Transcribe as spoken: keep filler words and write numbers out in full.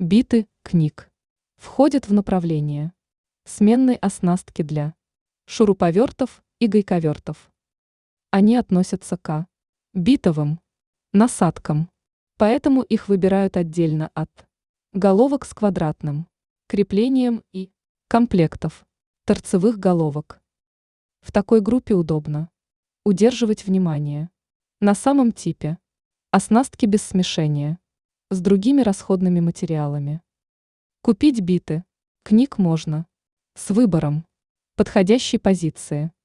Биты, книг. Входят в направление сменной оснастки для шуруповертов и гайковертов. Они относятся к битовым насадкам, поэтому их выбирают отдельно от головок с квадратным креплением и комплектов торцевых головок. В такой группе удобно удерживать внимание на самом типе оснастки без смешения с другими расходными материалами. Купить биты, книг можно с выбором подходящей позиции.